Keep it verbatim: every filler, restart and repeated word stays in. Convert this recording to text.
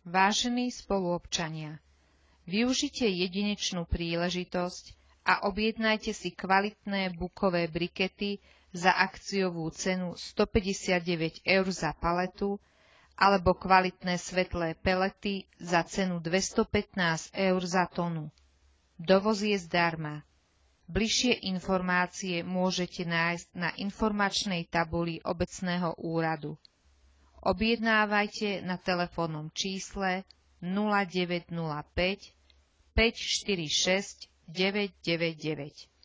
Vážení spoluobčania, využite jedinečnú príležitosť a objednajte si kvalitné bukové brikety za akciovú cenu stopäťdesiatdeväť eur za paletu alebo kvalitné svetlé pelety za cenu dvestopätnásť eur za tonu. Dovoz je zdarma. Bližšie informácie môžete nájsť na informačnej tabuli obecného úradu. Objednávajte na telefónnom čísle nula deväť nula päť, päť štyri šesť, deväť deväť deväť.